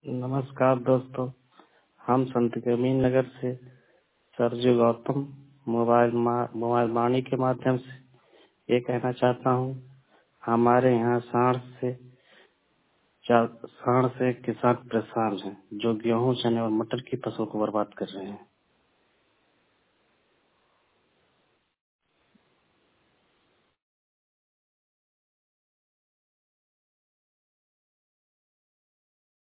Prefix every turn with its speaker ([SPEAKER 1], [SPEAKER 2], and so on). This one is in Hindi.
[SPEAKER 1] नमस्कार दोस्तों, हम संत कबीर नगर से सरजू गौतम मोबाइल वाणी के माध्यम से ये कहना चाहता हूँ। हमारे यहाँ साढ़ से किसान परेशान हैं, जो गेहूं, चने और मटर की फसल को बर्बाद कर रहे हैं।